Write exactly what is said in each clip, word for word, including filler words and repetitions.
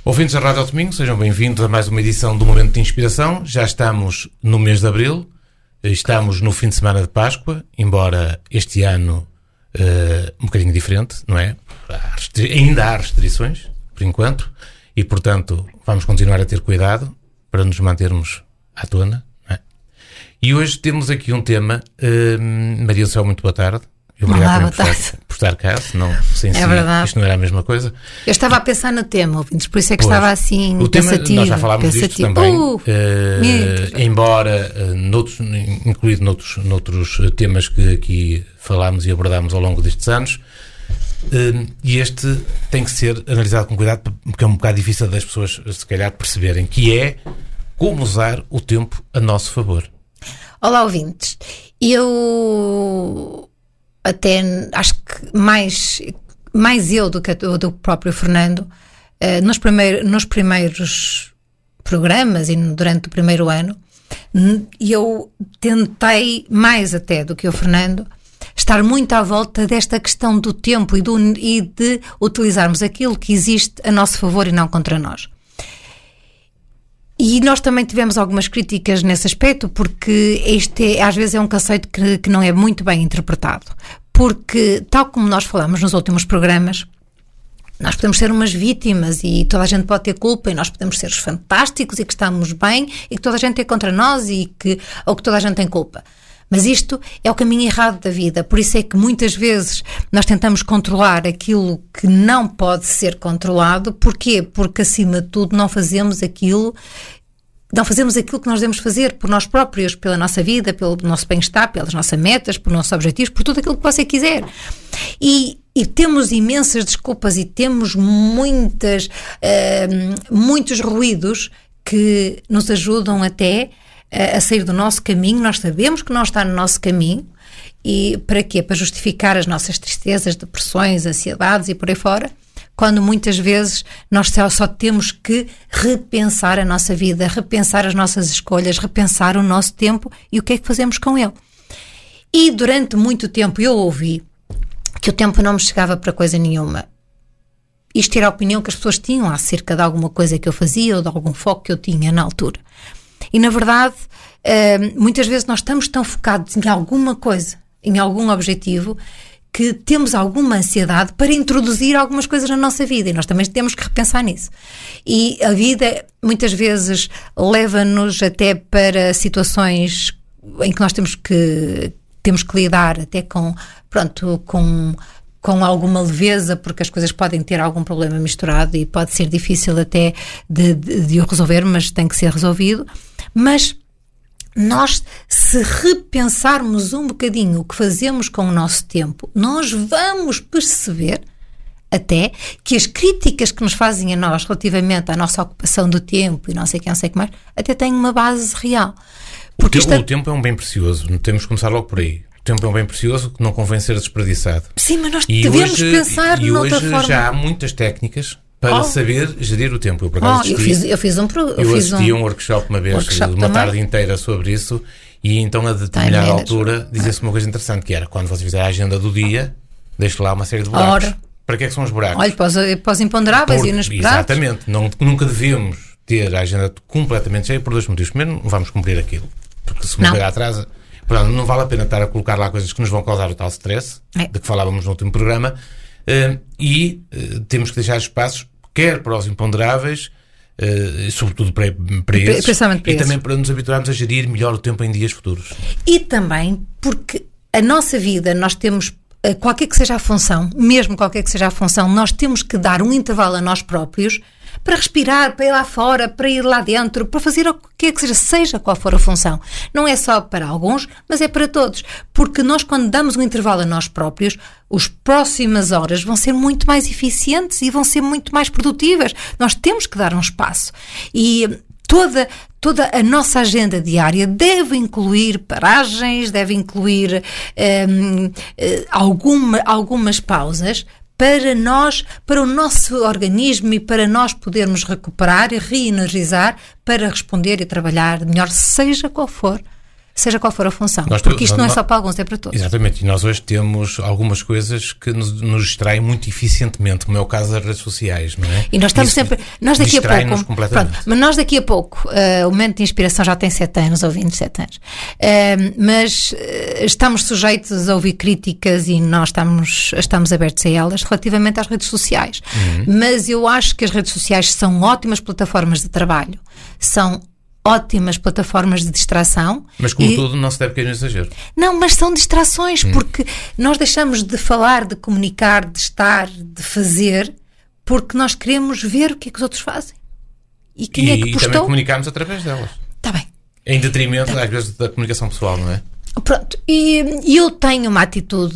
Ouvintes da Rádio ao Domingo, sejam bem-vindos a mais uma edição do Momento de Inspiração. Já estamos no mês de Abril, estamos no fim de semana de Páscoa, embora este ano uh, um bocadinho diferente, não é? Há restri- ainda há restrições, por enquanto, e portanto vamos continuar a ter cuidado para nos mantermos à tona, não é? E hoje temos aqui um tema, uh, Maria do Céu, muito boa tarde. Obrigado Olá, por, estar, por estar cá, senão sem é si, verdade. Isto não era a mesma coisa. Eu estava a pensar no tema, ouvintes, por isso é que Pois, estava assim o tema, pensativo. nós já falámos pensativo. disto também, Uh, uh, embora uh, noutros, incluído noutros, noutros temas que aqui falámos e abordámos ao longo destes anos, uh, e este tem que ser analisado com cuidado, porque é um bocado difícil das pessoas se calhar perceberem, que é como usar o tempo a nosso favor. Olá, ouvintes. Eu até acho que mais, mais eu do que do que o próprio Fernando, uh, nos, primeiro, nos primeiros programas e durante o primeiro ano, eu tentei, mais até do que o Fernando, estar muito à volta desta questão do tempo e, do, e de utilizarmos aquilo que existe a nosso favor e não contra nós. E nós também tivemos algumas críticas nesse aspecto, porque este é, às vezes é um conceito que, que não é muito bem interpretado. Porque, tal como nós falamos nos últimos programas, nós podemos ser umas vítimas e toda a gente pode ter culpa, e nós podemos ser os fantásticos e que estamos bem e que toda a gente é contra nós e que, ou que toda a gente tem culpa. Mas isto é o caminho errado da vida. Por isso é que muitas vezes nós tentamos controlar aquilo que não pode ser controlado. Porquê? Porque, acima de tudo, não fazemos aquilo, não fazemos aquilo que nós devemos fazer por nós próprios, pela nossa vida, pelo nosso bem-estar, pelas nossas metas, por nossos objetivos, por tudo aquilo que você quiser. E, e temos imensas desculpas e temos muitas, uh, muitos ruídos que nos ajudam até a sair do nosso caminho. Nós sabemos que não está no nosso caminho. E para quê? Para justificar as nossas tristezas, depressões, ansiedades e por aí fora, quando muitas vezes nós só, só temos que repensar a nossa vida, repensar as nossas escolhas, repensar o nosso tempo e o que é que fazemos com ele. E durante muito tempo eu ouvi que o tempo não me chegava para coisa nenhuma. Isto era a opinião que as pessoas tinham acerca de alguma coisa que eu fazia ou de algum foco que eu tinha na altura. E, na verdade, muitas vezes nós estamos tão focados em alguma coisa, em algum objetivo, que temos alguma ansiedade para introduzir algumas coisas na nossa vida, e nós também temos que repensar nisso. E a vida, muitas vezes, leva-nos até para situações em que nós temos que, temos que lidar até com, pronto, com... com alguma leveza, porque as coisas podem ter algum problema misturado e pode ser difícil até de, de, de o resolver, mas tem que ser resolvido. Mas nós, se repensarmos um bocadinho o que fazemos com o nosso tempo, nós vamos perceber até que as críticas que nos fazem a nós relativamente à nossa ocupação do tempo e não sei o que, não sei o que mais, até têm uma base real. Porque o, te- é... o tempo é um bem precioso, temos que começar logo por aí. O tempo é um bem precioso que não convém ser desperdiçado. Sim, mas nós e devemos hoje, pensar e noutra hoje forma. Já há muitas técnicas para oh. saber gerir o tempo. Eu, por acaso, oh, eu, fiz, eu fiz um pro, eu, eu fiz assisti um, um workshop uma vez, workshop uma também. tarde inteira sobre isso, e então a determinada Time altura manager. dizia-se uma coisa interessante, que era, quando você fizer a agenda do dia, deixe lá uma série de buracos. Ora. Para que é que são os buracos? Olha, para os, para os imponderáveis e inesperados. Exatamente. Não, nunca devíamos ter a agenda completamente cheia por dois motivos. Primeiro, não vamos cumprir aquilo, porque se uma coisa atrasa... Portanto, não vale a pena estar a colocar lá coisas que nos vão causar o tal stress, é. de que falávamos no último programa, uh, e uh, temos que deixar espaços, quer para os imponderáveis, uh, sobretudo para, para esses, para e esses. também para nos habituarmos a gerir melhor o tempo em dias futuros. E também porque a nossa vida, nós temos, uh, qualquer que seja a função, mesmo qualquer que seja a função, nós temos que dar um intervalo a nós próprios para respirar, para ir lá fora, para ir lá dentro, para fazer o que é que seja, seja qual for a função. Não é só para alguns, mas é para todos. Porque nós, quando damos um intervalo a nós próprios, as próximas horas vão ser muito mais eficientes e vão ser muito mais produtivas. Nós temos que dar um espaço. E toda, toda a nossa agenda diária deve incluir paragens, deve incluir um, alguma, algumas pausas, para nós, para o nosso organismo e para nós podermos recuperar e reenergizar para responder e trabalhar melhor, seja qual for, seja qual for a função. Nós porque isto nós, não é nós, só para alguns, é para todos. Exatamente, e nós hoje temos algumas coisas que nos, nos distraem muito eficientemente, como é o caso das redes sociais, não é? E nós estamos Isso sempre... Nós daqui a pouco... Completamente. Pronto, mas nós daqui a pouco, uh, o Momento de Inspiração já tem sete anos, ou vinte e sete anos, uh, mas uh, estamos sujeitos a ouvir críticas e nós estamos, estamos abertos a elas relativamente às redes sociais. Uhum. Mas eu acho que as redes sociais são ótimas plataformas de trabalho, são ótimas plataformas de distração. Mas como e... tudo, não se deve cair no exagero. Não, mas são distrações, hum. porque nós deixamos de falar, de comunicar, de estar, de fazer, porque nós queremos ver o que é que os outros fazem. E quem e, é que postou? E também comunicamos através delas. Está bem. Em detrimento, tá. às vezes, da comunicação pessoal, não é? Pronto, e, e eu tenho uma atitude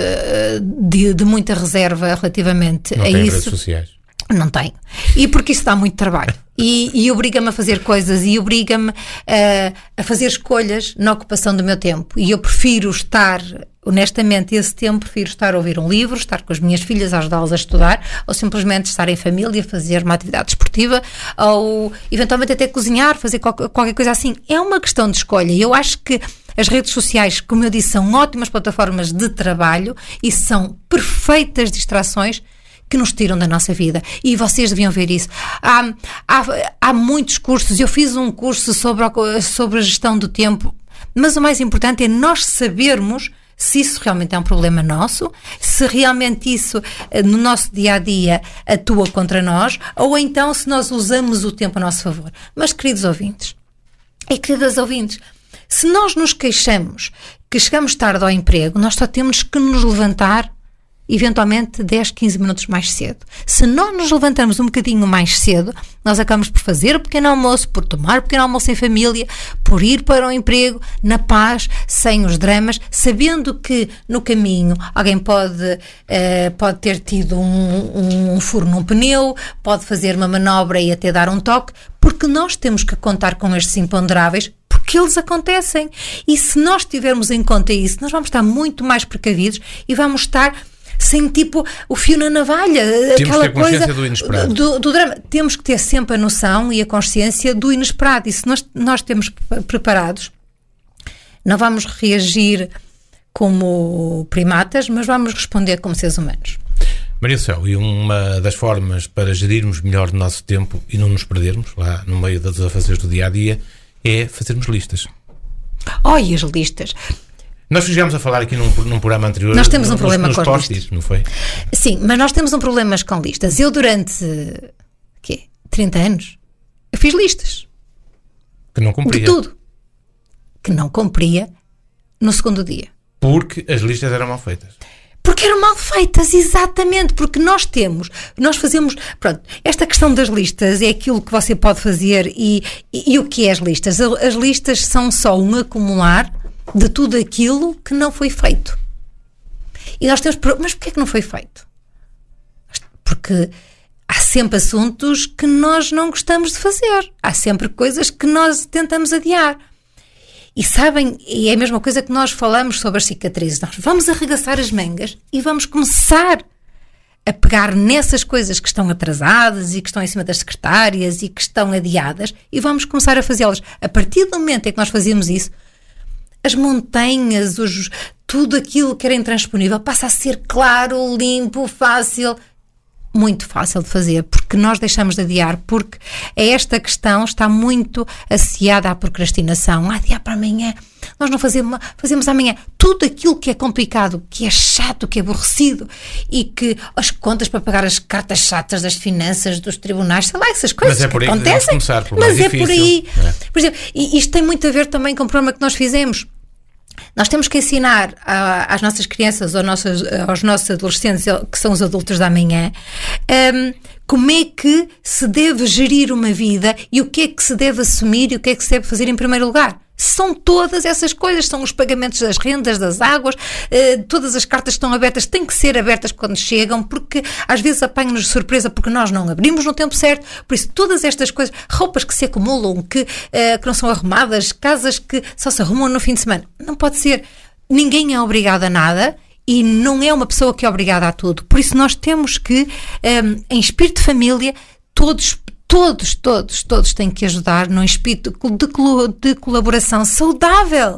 de, de muita reserva relativamente não a tem isso. Redes sociais. Não tenho. E porque isso dá muito trabalho. E, e obriga-me a fazer coisas e obriga-me a, a fazer escolhas na ocupação do meu tempo. E eu prefiro estar, honestamente, esse tempo, prefiro estar a ouvir um livro, estar com as minhas filhas, a ajudá-las a estudar, ou simplesmente estar em família, fazer uma atividade esportiva, ou eventualmente até cozinhar, fazer qualquer, qualquer coisa assim. É uma questão de escolha. E eu acho que as redes sociais, como eu disse, são ótimas plataformas de trabalho e são perfeitas distrações que nos tiram da nossa vida. E vocês deviam ver isso. Há, há, há muitos cursos. Eu fiz um curso sobre a, sobre a gestão do tempo, mas o mais importante é nós sabermos se isso realmente é um problema nosso, se realmente isso no nosso dia-a-dia atua contra nós, ou então se nós usamos o tempo a nosso favor. Mas, queridos ouvintes, e queridas ouvintes, se nós nos queixamos que chegamos tarde ao emprego, nós só temos que nos levantar eventualmente dez, quinze minutos mais cedo. Se nós nos levantamos um bocadinho mais cedo, nós acabamos por fazer o pequeno almoço, por tomar o pequeno almoço em família, por ir para o emprego na paz, sem os dramas, sabendo que no caminho alguém pode, uh, pode ter tido um, um furo num pneu, pode fazer uma manobra e até dar um toque, porque nós temos que contar com estes imponderáveis, porque eles acontecem. E se nós tivermos em conta isso, nós vamos estar muito mais precavidos e vamos estar sem tipo o fio na navalha, temos aquela que ter consciência coisa do inesperado. Do, do drama. Temos que ter sempre a noção e a consciência do inesperado. E se nós, nós temos preparados, não vamos reagir como primatas, mas vamos responder como seres humanos. Maria do Céu, e uma das formas para gerirmos melhor o nosso tempo e não nos perdermos lá no meio dos afazeres do dia-a-dia é fazermos listas. Oh, e as listas? Nós chegámos a falar aqui num, num programa anterior. Nós temos um nos, problema nos com as post-its, listas. Não foi? Sim, mas nós temos um problema com listas. Eu durante quê? trinta anos eu fiz listas. Que não cumpria. De tudo. Que não cumpria no segundo dia. Porque as listas eram mal feitas. Porque eram mal feitas, exatamente, porque nós temos, nós fazemos, pronto, esta questão das listas é aquilo que você pode fazer e, e, e o que é as listas? As listas são só um acumular de tudo aquilo que não foi feito. E nós temos, mas porquê é que não foi feito? Porque há sempre assuntos que nós não gostamos de fazer, há sempre coisas que nós tentamos adiar. E sabem, e é a mesma coisa que nós falamos sobre as cicatrizes. Nós vamos arregaçar as mangas e vamos começar a pegar nessas coisas que estão atrasadas e que estão em cima das secretárias e que estão adiadas e vamos começar a fazê-las. A partir do momento em que nós fazemos isso, as montanhas, os, tudo aquilo que era intransponível passa a ser claro, limpo, fácil. Muito fácil de fazer, porque nós deixamos de adiar, porque esta questão está muito associada à procrastinação. Ah, adiar para amanhã, nós não fazemos, fazemos amanhã. Tudo aquilo que é complicado, que é chato, que é aborrecido e que as contas para pagar as cartas chatas das finanças, dos tribunais, sei lá, essas coisas mas é por que aí acontecem. Que começar, por mas mais é difícil. por aí. É. Por exemplo, e isto tem muito a ver também com o programa que nós fizemos. Nós temos que ensinar a, às nossas crianças, aos nossos, aos nossos adolescentes, que são os adultos da manhã, um, como é que se deve gerir uma vida e o que é que se deve assumir e o que é que se deve fazer em primeiro lugar. São todas essas coisas, são os pagamentos das rendas, das águas, uh, todas as cartas estão abertas, têm que ser abertas quando chegam, porque às vezes apanham-nos de surpresa porque nós não abrimos no tempo certo, por isso todas estas coisas, roupas que se acumulam, que, uh, que não são arrumadas, casas que só se arrumam no fim de semana, não pode ser, ninguém é obrigado a nada e não é uma pessoa que é obrigada a tudo, por isso nós temos que, um, em espírito de família, todos Todos, todos, todos têm que ajudar num espírito de, de colaboração saudável.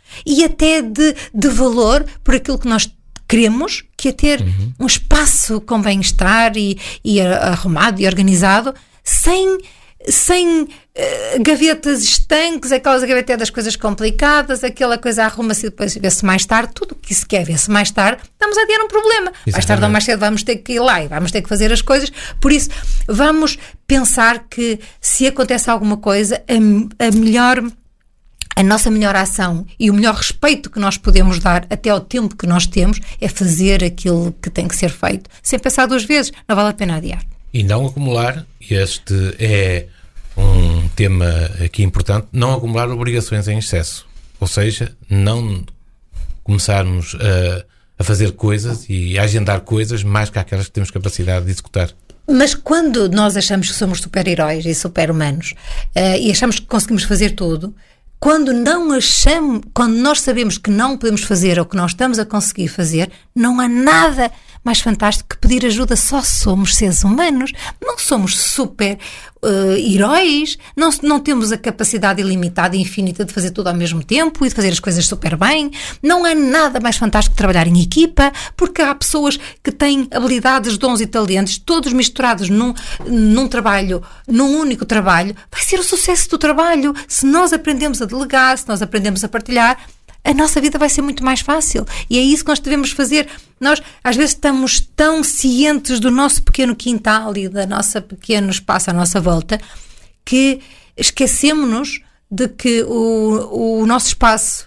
e até de, de valor por aquilo que nós queremos, que é ter uhum. um espaço com bem-estar e, e arrumado e organizado, sem, sem uh, gavetas estanques, aquelas gavetas das coisas complicadas, aquela coisa arruma-se e depois vê-se mais tarde. Tudo o que se quer ver-se mais tarde, estamos a adiar um problema. Exatamente. Mais tarde ou mais cedo vamos ter que ir lá e vamos ter que fazer as coisas. Por isso, vamos pensar que se acontece alguma coisa, a, a melhor... A nossa melhor ação e o melhor respeito que nós podemos dar até ao tempo que nós temos é fazer aquilo que tem que ser feito, sem pensar duas vezes, não vale a pena adiar. E não acumular, este é um tema aqui importante, não acumular obrigações em excesso. Ou seja, não começarmos a, a fazer coisas e a agendar coisas mais que aquelas que temos capacidade de executar. Mas quando nós achamos que somos super-heróis e super-humanos uh, e achamos que conseguimos fazer tudo, quando não achamos, quando nós sabemos que não podemos fazer ou que não estamos a conseguir fazer, não há nada mais fantástico que pedir ajuda. Só somos seres humanos, não somos super uh, heróis, não, não temos a capacidade ilimitada e infinita de fazer tudo ao mesmo tempo e de fazer as coisas super bem. Não há nada mais fantástico que trabalhar em equipa, porque há pessoas que têm habilidades, dons e talentos, todos misturados num, num trabalho, num único trabalho. Vai ser o sucesso do trabalho. Se nós aprendemos a delegar, se nós aprendemos a partilhar, a nossa vida vai ser muito mais fácil. E é isso que nós devemos fazer. Nós, às vezes, estamos tão cientes do nosso pequeno quintal e da nossa pequeno espaço à nossa volta que esquecemos-nos de que o, o nosso espaço,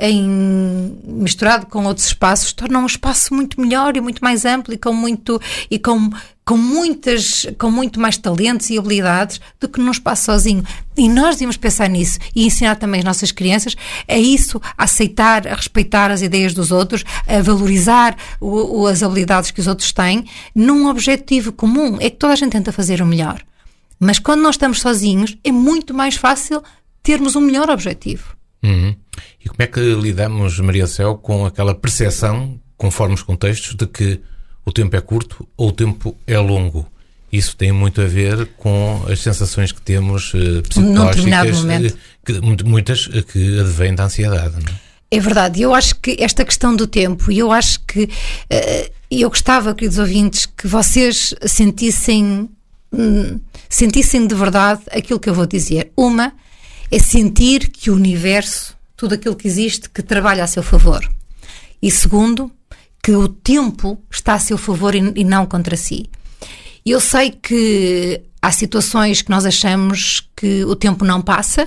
em, misturado com outros espaços, torna um espaço muito melhor e muito mais amplo e com muito e com, com muitas com muito mais talentos e habilidades do que num espaço sozinho. E nós devemos pensar nisso e ensinar também as nossas crianças a isso, a aceitar, a respeitar as ideias dos outros, a valorizar o, o, as habilidades que os outros têm, num objetivo comum. É que toda a gente tenta fazer o melhor, mas quando nós estamos sozinhos é muito mais fácil termos um melhor objetivo. Uhum. E como é que lidamos, Maria Céu, com aquela percepção, conforme os contextos, de que o tempo é curto ou o tempo é longo? Isso tem muito a ver com as sensações que temos uh, psicológicas, uh, que, muitas uh, que advêm da ansiedade, não é? É verdade. Eu acho que esta questão do tempo, e eu acho que uh, eu gostava, queridos ouvintes, que vocês sentissem, hum, sentissem de verdade aquilo que eu vou dizer. Uma é sentir que o universo, tudo aquilo que existe, que trabalha a seu favor. E segundo, que o tempo está a seu favor e, e não contra si. Eu sei que há situações que nós achamos que o tempo não passa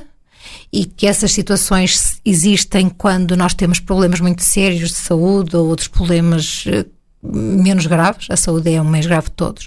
e que essas situações existem quando nós temos problemas muito sérios de saúde ou outros problemas uh, menos graves. A saúde é o mais grave de todos.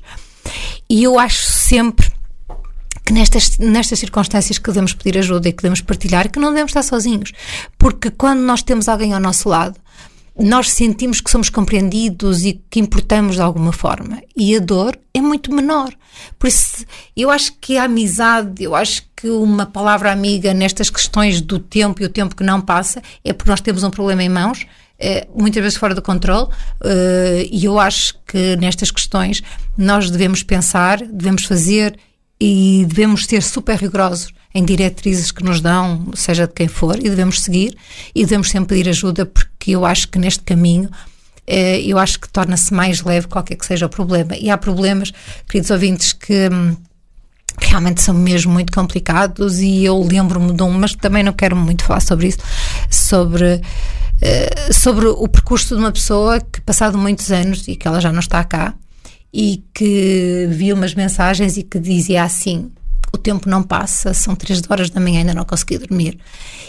E eu acho sempre que nestas, nestas circunstâncias que devemos pedir ajuda e que devemos partilhar, que não devemos estar sozinhos. Porque quando nós temos alguém ao nosso lado, nós sentimos que somos compreendidos e que importamos de alguma forma. E a dor é muito menor. Por isso, eu acho que a amizade, eu acho que uma palavra amiga nestas questões do tempo e o tempo que não passa, é porque nós temos um problema em mãos, é, muitas vezes fora do controle, uh, e eu acho que nestas questões nós devemos pensar, devemos fazer e devemos ser super rigorosos em diretrizes que nos dão, seja de quem for, e devemos seguir e devemos sempre pedir ajuda, porque eu acho que neste caminho eh, eu acho que torna-se mais leve qualquer que seja o problema. E há problemas, queridos ouvintes, que hum, realmente são mesmo muito complicados, e eu lembro-me de um, mas também não quero muito falar sobre isso, sobre, eh, sobre o percurso de uma pessoa que, passado muitos anos, e que ela já não está cá, e que viu umas mensagens e que dizia assim: o tempo não passa, são três horas da manhã, ainda não consegui dormir.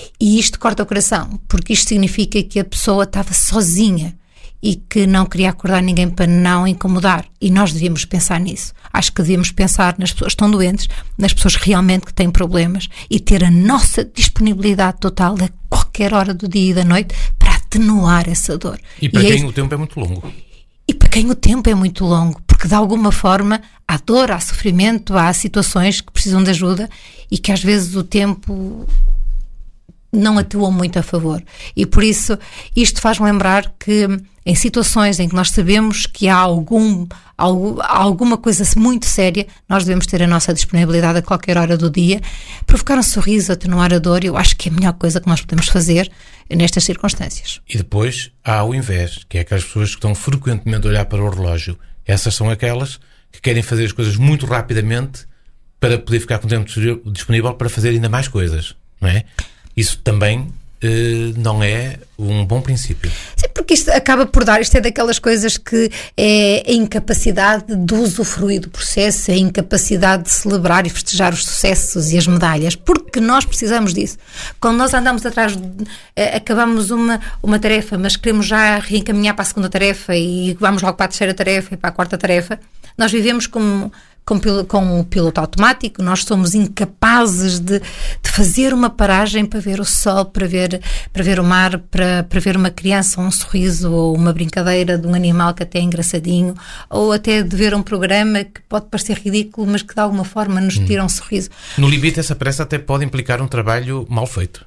E isto corta o coração, porque isto significa que a pessoa estava sozinha e que não queria acordar ninguém para não incomodar. E nós devíamos pensar nisso. Acho que devíamos pensar nas pessoas que estão doentes, nas pessoas realmente que têm problemas, e ter a nossa disponibilidade total a qualquer hora do dia e da noite para atenuar essa dor. E para e quem é... o tempo é muito longo. E para quem o tempo é muito longo, porque de alguma forma há dor, há sofrimento, há situações que precisam de ajuda, e que às vezes o tempo não atuam muito a favor. E por isso isto faz-me lembrar que em situações em que nós sabemos que há algum, algo, alguma coisa muito séria, nós devemos ter a nossa disponibilidade a qualquer hora do dia. Provocar um sorriso, atenuar a dor, eu acho que é a melhor coisa que nós podemos fazer nestas circunstâncias. E depois há o invés, que é aquelas pessoas que estão frequentemente a olhar para o relógio. Essas são aquelas que querem fazer as coisas muito rapidamente para poder ficar com tempo disponível para fazer ainda mais coisas, não é? Isso também eh, não é um bom princípio. Sim, porque isto acaba por dar, isto é daquelas coisas que é a incapacidade de usufruir do processo, a incapacidade de celebrar e festejar os sucessos e as medalhas, porque nós precisamos disso. Quando nós andamos atrás, de, eh, acabamos uma, uma tarefa, mas queremos já reencaminhar para a segunda tarefa e vamos logo para a terceira tarefa e para a quarta tarefa, nós vivemos como... Com, com o piloto automático, nós somos incapazes de, de fazer uma paragem para ver o sol, para ver, para ver o mar, para, para ver uma criança, um sorriso ou uma brincadeira de um animal que até é engraçadinho, ou até de ver um programa que pode parecer ridículo, mas que de alguma forma nos tira um sorriso. No limite, essa pressa até pode implicar um trabalho mal feito.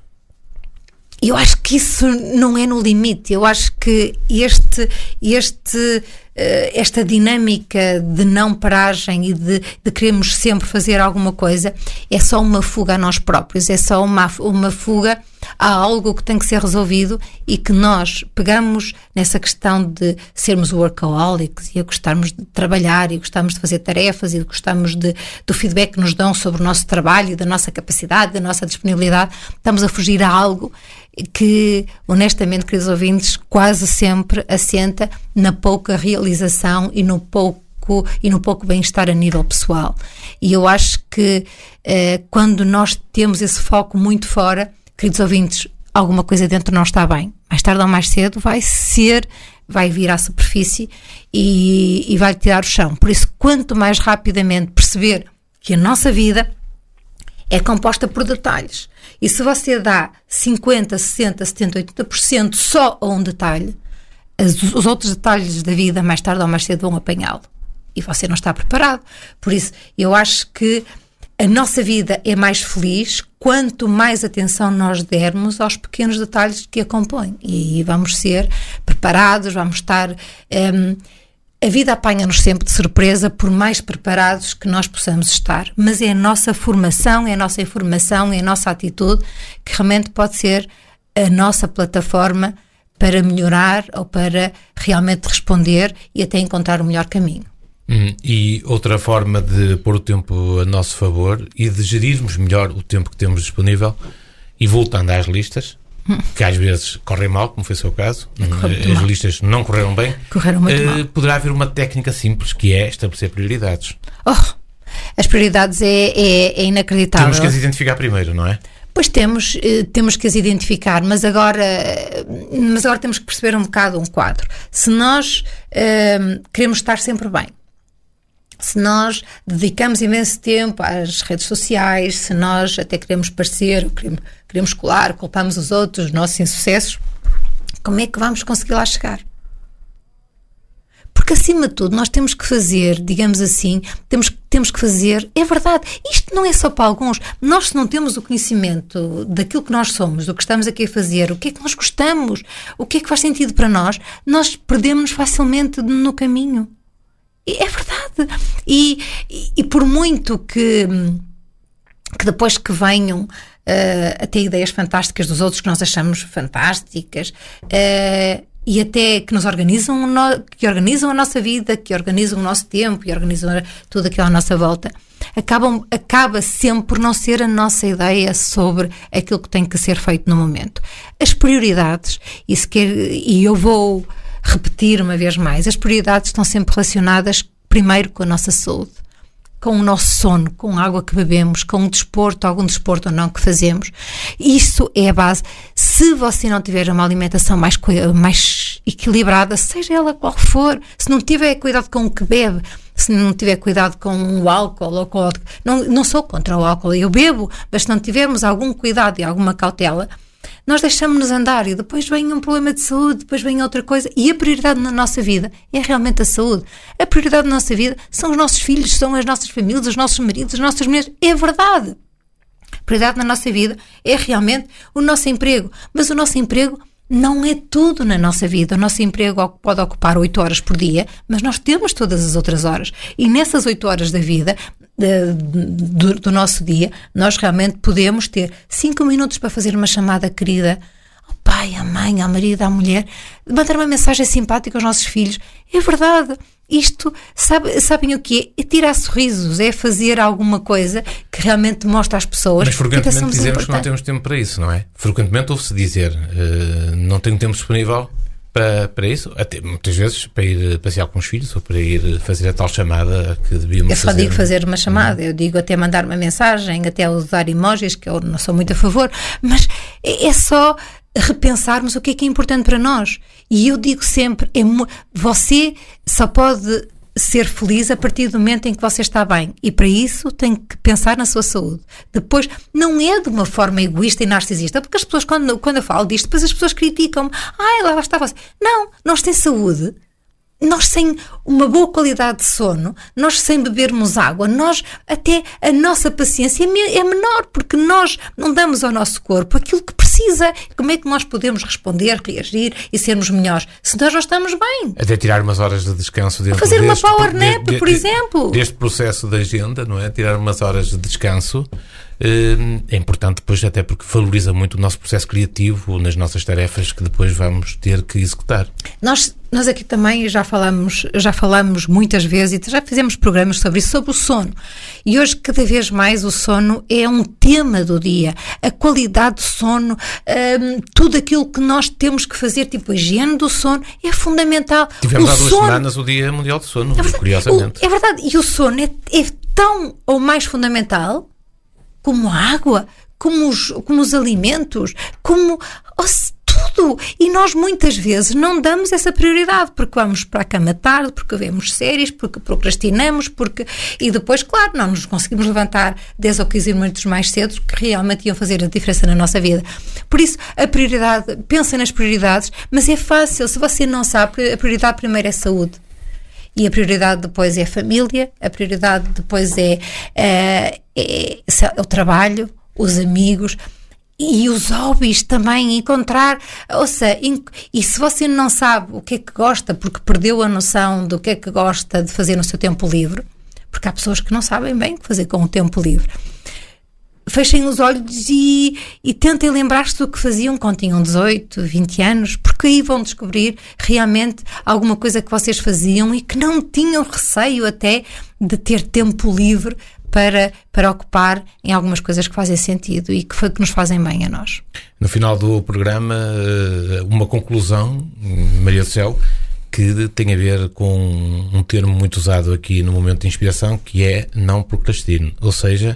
Eu acho que isso não é no limite. Eu acho que este, este, esta dinâmica de não paragem e de, de queremos sempre fazer alguma coisa é só uma fuga a nós próprios, é só uma, uma fuga a algo que tem que ser resolvido e que nós pegamos nessa questão de sermos workaholics e a gostarmos de trabalhar e gostarmos de fazer tarefas e gostarmos de, do feedback que nos dão sobre o nosso trabalho, da nossa capacidade, da nossa disponibilidade. Estamos a fugir a algo que, honestamente, queridos ouvintes, quase sempre assenta na pouca realização e no pouco, e no pouco bem-estar a nível pessoal. E eu acho que eh, quando nós temos esse foco muito fora, queridos ouvintes, alguma coisa dentro não está bem. Mais tarde ou mais cedo vai ser, vai vir à superfície e, e vai tirar o chão. Por isso, quanto mais rapidamente perceber que a nossa vida é composta por detalhes. E se você dá cinquenta, sessenta, setenta, oitenta por cento só a um detalhe, os outros detalhes da vida, mais tarde ou mais cedo, vão apanhá-lo. E você não está preparado. Por isso, eu acho que a nossa vida é mais feliz quanto mais atenção nós dermos aos pequenos detalhes que a compõem. E aí vamos ser preparados, vamos estar... Um, A vida apanha-nos sempre de surpresa, por mais preparados que nós possamos estar. Mas é a nossa formação, é a nossa informação, é a nossa atitude que realmente pode ser a nossa plataforma para melhorar ou para realmente responder e até encontrar o melhor caminho. Hum, e outra forma de pôr o tempo a nosso favor e de gerirmos melhor o tempo que temos disponível, e voltando às listas, que às vezes correm mal, como foi o seu caso, as mal. listas não correram bem, correram muito uh, mal. Poderá haver uma técnica simples que é estabelecer prioridades. Oh, as prioridades é, é, é inacreditável. Temos que as identificar primeiro, não é? Pois temos, temos que as identificar, mas agora, mas agora temos que perceber um bocado um quadro. Se nós uh, queremos estar sempre bem, se nós dedicamos imenso tempo às redes sociais, se nós até queremos parecer, queremos, queremos colar, culpamos os outros, os nossos insucessos, como é que vamos conseguir lá chegar? Porque, acima de tudo, nós temos que fazer, digamos assim, temos, temos que fazer, é verdade, isto não é só para alguns. Nós, se não temos o conhecimento daquilo que nós somos, do que estamos aqui a fazer, o que é que nós gostamos, o que é que faz sentido para nós, nós perdemos-nos facilmente no caminho. É verdade. E, e, e por muito que, que depois que venham uh, até ideias fantásticas dos outros que nós achamos fantásticas, uh, e até que nos organizam, que organizam a nossa vida, que organizam o nosso tempo e organizam tudo aquilo à nossa volta, acabam, acaba sempre por não ser a nossa ideia sobre aquilo que tem que ser feito no momento. As prioridades, e, se quer, e eu vou repetir uma vez mais, as prioridades estão sempre relacionadas primeiro com a nossa saúde, com o nosso sono, com a água que bebemos, com o desporto, algum desporto ou não que fazemos. Isso é a base. Se você não tiver uma alimentação mais, mais equilibrada, seja ela qual for, se não tiver cuidado com o que bebe, se não tiver cuidado com o álcool, ou com, não, não sou contra o álcool, eu bebo, mas se não tivermos algum cuidado e alguma cautela, nós deixamos-nos andar e depois vem um problema de saúde, depois vem outra coisa, e a prioridade na nossa vida é realmente a saúde. A prioridade na nossa vida são os nossos filhos, são as nossas famílias, os nossos maridos, as nossas mulheres. É verdade. Prioridade na nossa vida é realmente o nosso emprego. Mas o nosso emprego não é tudo na nossa vida. O nosso emprego pode ocupar oito horas por dia, mas nós temos todas as outras horas. E nessas oito horas da vida, de, do, do nosso dia, nós realmente podemos ter cinco minutos para fazer uma chamada querida ao pai, à mãe, ao marido, à mulher, mandar uma mensagem simpática aos nossos filhos. É verdade. Isto, sabe, sabem o que é? É tirar sorrisos, é fazer alguma coisa que realmente mostra às pessoas. Mas frequentemente dizemos que não temos tempo para isso, não é? Frequentemente ouve-se dizer uh, não tenho tempo disponível para, para isso, até muitas vezes para ir passear com os filhos ou para ir fazer a tal chamada que devíamos fazer. Eu só digo fazer uma chamada, eu digo até mandar uma mensagem, até usar emojis, que eu não sou muito a favor, mas é só repensarmos o que é que é importante para nós. E eu digo sempre, é, você só pode ser feliz a partir do momento em que você está bem, e para isso tem que pensar na sua saúde. Depois, não é de uma forma egoísta e narcisista, porque as pessoas, quando, quando eu falo disto, depois as pessoas criticam-me. Ah, lá está você. Não, nós temos saúde. Nós sem uma boa qualidade de sono, nós sem bebermos água, nós até a nossa paciência é menor, porque nós não damos ao nosso corpo aquilo que precisa. Como é que nós podemos responder, reagir e sermos melhores se nós não estamos bem? Até tirar umas horas de descanso dentro fazer deste, uma power nap, de, de, por exemplo. Deste processo da agenda, não é? Tirar umas horas de descanso. É importante depois, até porque valoriza muito o nosso processo criativo nas nossas tarefas que depois vamos ter que executar. Nós, nós aqui também já falamos, já falamos muitas vezes e já fizemos programas sobre isso, sobre o sono. E hoje, cada vez mais, o sono é um tema do dia. A qualidade do sono, hum, tudo aquilo que nós temos que fazer, tipo a higiene do sono, é fundamental. Tivemos o há duas sono, semanas o Dia Mundial do Sono, é verdade, curiosamente. O, é verdade, e o sono é, é tão ou mais fundamental como a água, como os, como os alimentos, como oh, tudo. E nós muitas vezes não damos essa prioridade, porque vamos para a cama tarde, porque vemos séries, porque procrastinamos, porque... E depois, claro, não nos conseguimos levantar dez ou quinze minutos mais cedo, que realmente iam fazer a diferença na nossa vida. Por isso, a prioridade, pensa nas prioridades, mas é fácil. Se você não sabe, a prioridade primeiro é saúde. E a prioridade depois é a família, a prioridade depois é, é, é, é o trabalho, os amigos e os hobbies também, encontrar, ou seja, e se você não sabe o que é que gosta, porque perdeu a noção do que é que gosta de fazer no seu tempo livre, porque há pessoas que não sabem bem o que fazer com o tempo livre, fechem os olhos e, e tentem lembrar-se do que faziam quando tinham dezoito, vinte anos, porque aí vão descobrir realmente alguma coisa que vocês faziam e que não tinham receio até de ter tempo livre para, para ocupar em algumas coisas que fazem sentido e que, que nos fazem bem a nós. No final do programa, uma conclusão, Maria do Céu, que tem a ver com um termo muito usado aqui no momento de inspiração, que é não procrastine, ou seja,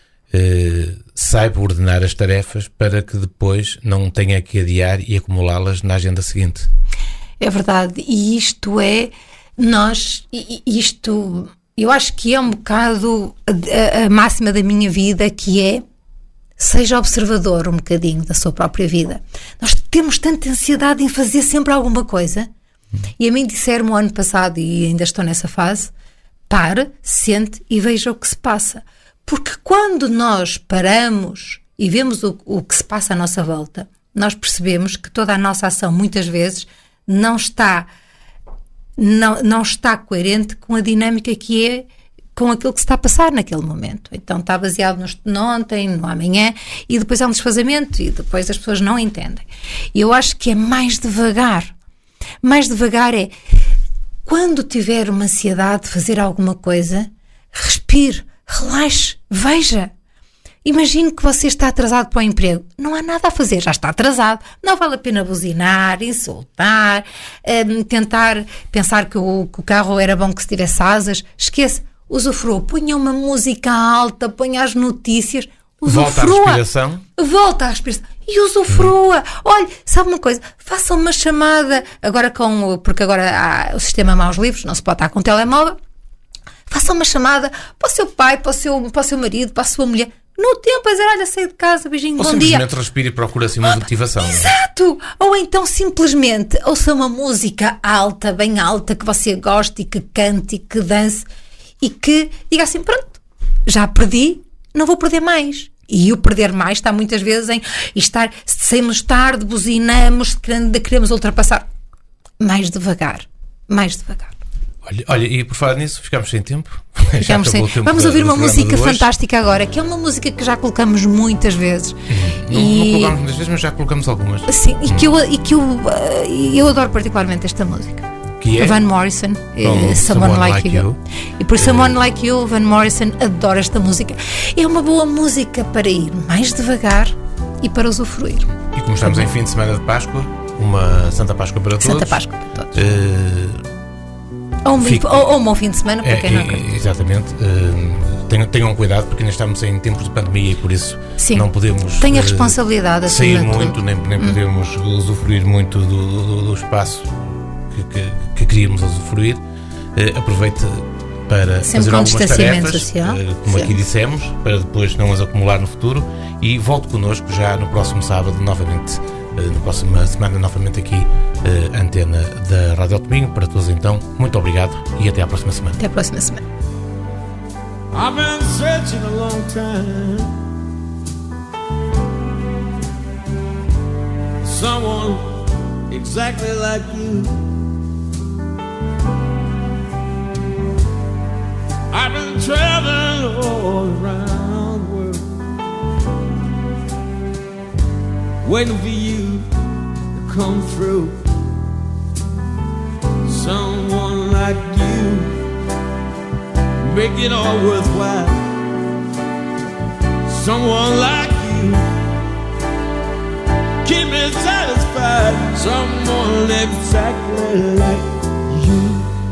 Uh, saiba ordenar as tarefas para que depois não tenha que adiar e acumulá-las na agenda seguinte. É verdade, e isto é nós, isto eu acho que é um bocado a, a máxima da minha vida, que é: seja observador um bocadinho da sua própria vida. Nós temos tanta ansiedade em fazer sempre alguma coisa, hum. e a mim disseram-me o ano passado, e ainda estou nessa fase: pare, sente e veja o que se passa. Porque quando nós paramos e vemos o, o que se passa à nossa volta, nós percebemos que toda a nossa ação muitas vezes não está, não, não está coerente com a dinâmica que é, com aquilo que se está a passar naquele momento. Então está baseado no, no ontem, no amanhã, e depois há um desfazamento e depois as pessoas não entendem. E eu acho que é mais devagar. Mais devagar é, quando tiver uma ansiedade de fazer alguma coisa, respire, relaxe, veja. Imagine que você está atrasado para o emprego. Não há nada a fazer, já está atrasado. Não vale a pena buzinar, insultar, um, tentar pensar que o, que o carro era bom que se tivesse asas. Esqueça, usufrua. Ponha uma música alta, ponha as notícias. Usufrua. Volta à respiração. Volta à respiração. E usufrua. Hum. Olha, sabe uma coisa? Faça uma chamada. Agora com... Porque agora há o sistema Mãos Livres, não se pode estar com o telemóvel. Faça uma chamada para o seu pai, para o seu, para o seu marido, para a sua mulher. No tempo a dizer: olha, saí de casa, beijinho, ou bom dia. Ou simplesmente respire e procura assim uma motivação. Ah, exato! Ou então simplesmente ouça uma música alta, bem alta, que você goste e que cante e que dance e que diga assim: pronto, já perdi, não vou perder mais. E o perder mais está muitas vezes em estar, saímos tarde, buzinamos, queremos ultrapassar. Mais devagar, mais devagar. Olha, olha, e por falar nisso, ficamos sem tempo. Ficamos sem... tempo Vamos da, ouvir uma música hoje. fantástica agora, que é uma música que já colocamos muitas vezes. Hum, não, e... não colocamos muitas vezes, mas já colocamos algumas. Sim, e hum. que, eu, e que eu, uh, eu adoro particularmente esta música. Que é? Van Morrison, Bom, uh, Someone, Someone Like, Like You. You. E por Someone Uh... Like You, Van Morrison adora esta música. É uma boa música para ir mais devagar e para usufruir. E como estamos em fim de semana de Páscoa, uma Santa Páscoa para todos. Santa Páscoa para todos. Uh... Ou um, Fique... ou, ou um bom fim de semana para é, quem não é, acredita. Exatamente. Uh, tenham, tenham cuidado porque ainda estamos em tempos de pandemia e por isso Sim. não podemos Tenha uh, responsabilidade sair acima de muito, tudo. nem, nem hum. podemos usufruir muito do, do, do espaço que, que, que queríamos usufruir. Uh, aproveite para Sempre fazer com algumas distanciamento tarefas, social. uh, como Sim. aqui dissemos, para depois não as acumular no futuro, e volte connosco já no próximo sábado novamente. Na próxima semana, novamente aqui, a antena da Rádio Domingo. Para todos, então, muito obrigado e até à próxima semana. Até à próxima semana. I've been searching a long time. Someone exactly like you. I've been traveling all around the world, waiting for you to come through. Someone like you, make it all worthwhile. Someone like you, keep me satisfied. Someone exactly like you.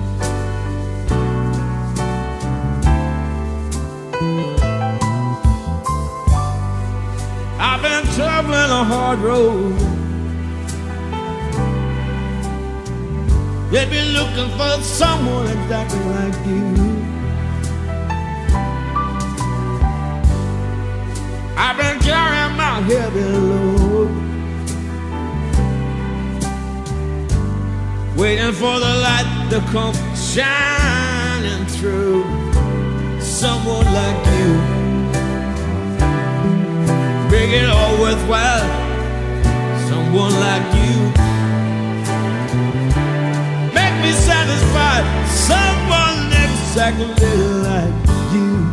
I've been traveling a hard road. They've been looking for someone exactly like you. I've been carrying my heavy load, waiting for the light to come shining through. Someone like you, make it all worthwhile. Someone like you, make me satisfied. Someone exactly like you.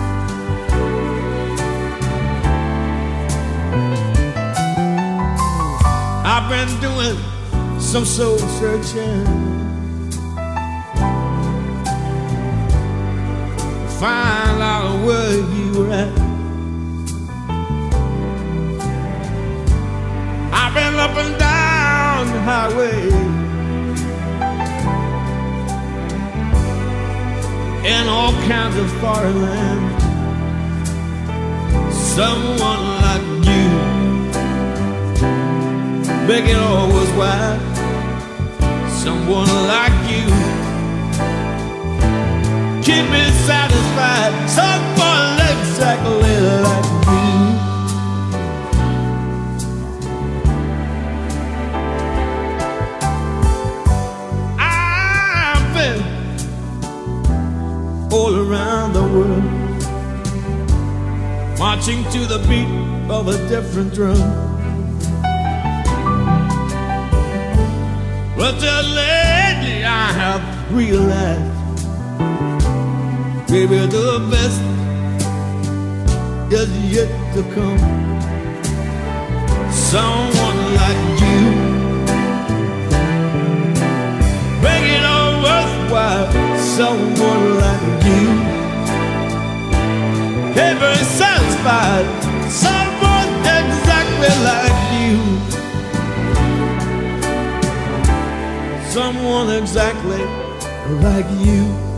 I've been doing some soul searching, find out where you were at. I've been up and down the highway, in all kinds of foreign lands. Someone like you, make it all worthwhile. Someone like you, keep me satisfied. Someone exactly like you. I've been all around the world, marching to the beat of a different drum. But just lately I have realized, maybe the best is yet to come. Someone like you, make it all worthwhile. Someone like you, ever satisfied. Someone exactly like you. Someone exactly like you.